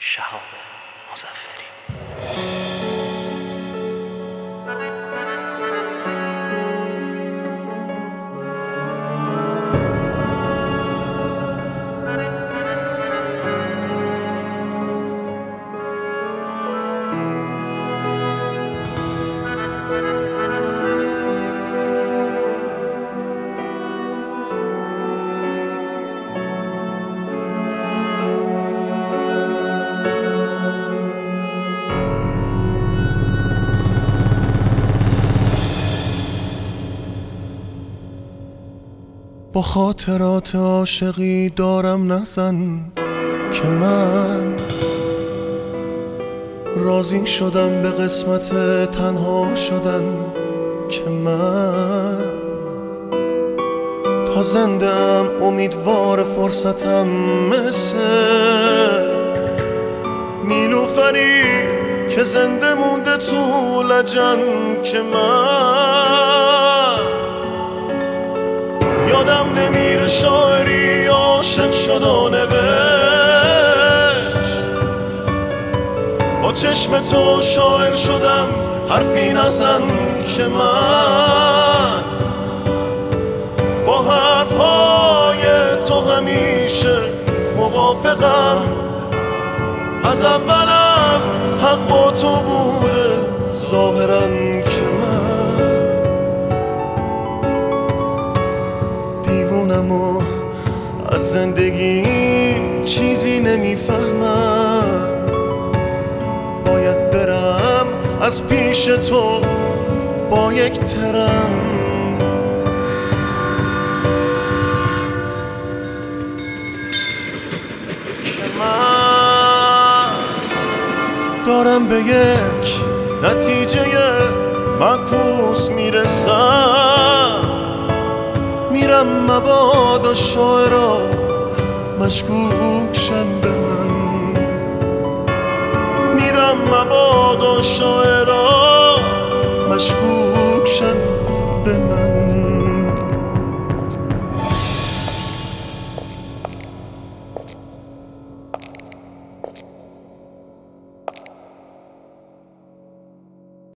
شهاب مظفری. با خاطرات عاشقی دارم نزن که من راضی شدم به قسمت تنها شدن که من تا زنده‌ام امیدوار فرصتم مثل نیلوفری که زنده مونده تو لجن که من یادم نمیره شاعری عاشق شد و نوشت با چشم تو شاعر شدم حرفی نزن که من با حرفهای تو همیشه موافقم از اولم حق با تو بوده ظاهرا که من دیوونم و از زندگی چیزی نمیفهمم باید برم از پیش تو با یک ترن که من دارم به یک نتیجه معکوس میرسم میرم مبادا شاعرها مشکوک شن به من میرم مبادا شاعرها مشکوک شن به من